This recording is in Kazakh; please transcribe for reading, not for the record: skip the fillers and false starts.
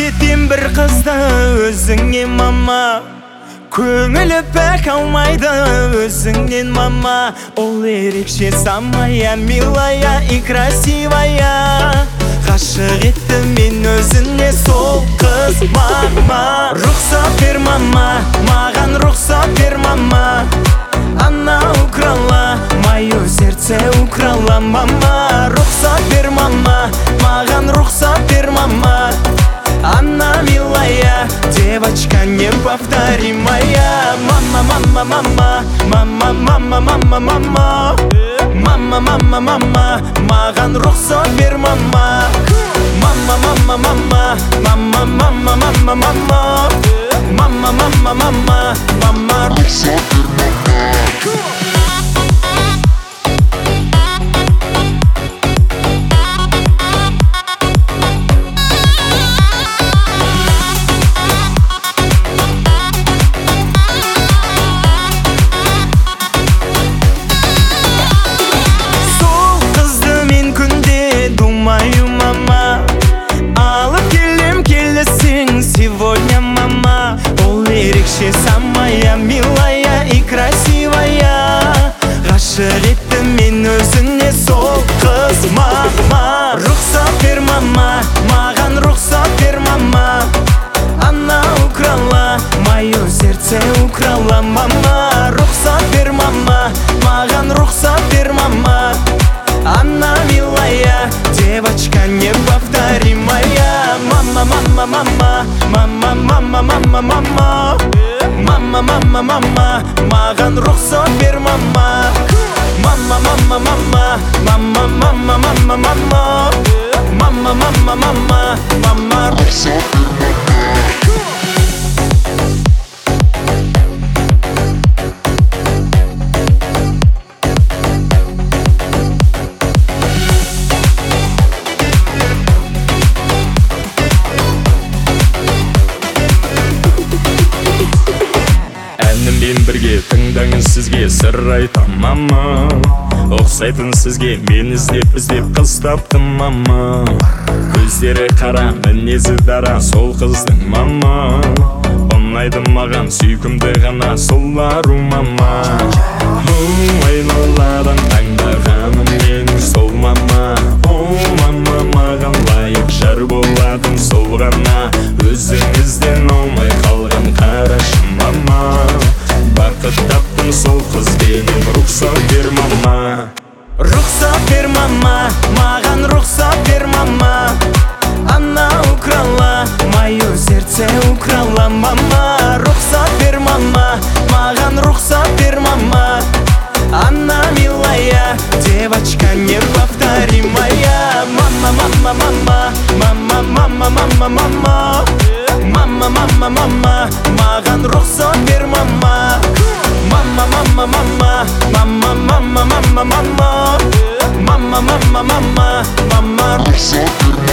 көрсетем бір қызды өзіңе мама, көңілі пәк алмайды өзіңнен мама. Ол ерекше самая, милая и красивая, ғашық етті мен өзіне сол қыз мама. Рұқсат бер мама, маған рұқсат бер мама, она украла мое сердце, украла мама. Рұқсат бер мама, маған рұқсат бер мама, она милая девочка неповторимая. Мама, мама, мама, мама, мама, мама, мама, мама, мама, мама, маған рұқсат бер мама. Мама, мама, мама, мама, мама, мама, мама, мама, мама, мама, мама, рұқсат бер мама. Сегодня мама, ол ерекше самая, милая и красивая, ғашық етті мен өзіне сол қыз мама. Рұқсат бер мама, маған рұқсат бер мама, она украла мое сердце, украла мама. Рұқсат бер мама, маған рұқсат бер мама, она милая девочка неповторимая. Мама, мама, мама, мама, мама, мама, мама, мама, мама, мама, маған рұқсат бер мама. Мама, мама, мама, мама, мама, мама, мама, мама, мама, мама, мама, рұқсат бер мама. Әніммен бірге тыңдаңыз, сізге сыр айтам мама, ұқсайтын сізге мен іздеп қыз таптым мама. Көздері қара, мінезі дара, сол қыздың мама, ұнайды маған сүйкімді ғана сол ару мама. Айналадан таңдағаным менің сол мама, о мама, маған лайық жар болатын сол ғана, өзіңізден аумай қалған қарашым мама. Бақыт таптым сол қызбенен, рұқсат бер мама. Рұқсат бер мама, маған рұқсат бер мама, она украла мое сердце, украла мама. Рұқсат бер мама, маған рұқсат бер мама, она милая девочка неповторимая. Мама, мама, мама, мама, мама, мама, мама, мама, мама, мама, маған рұқсат бер мама. Мама, мама, мама, мама, мама, мама, мама, мама, мама, мама, мама, рұқсат бер мама.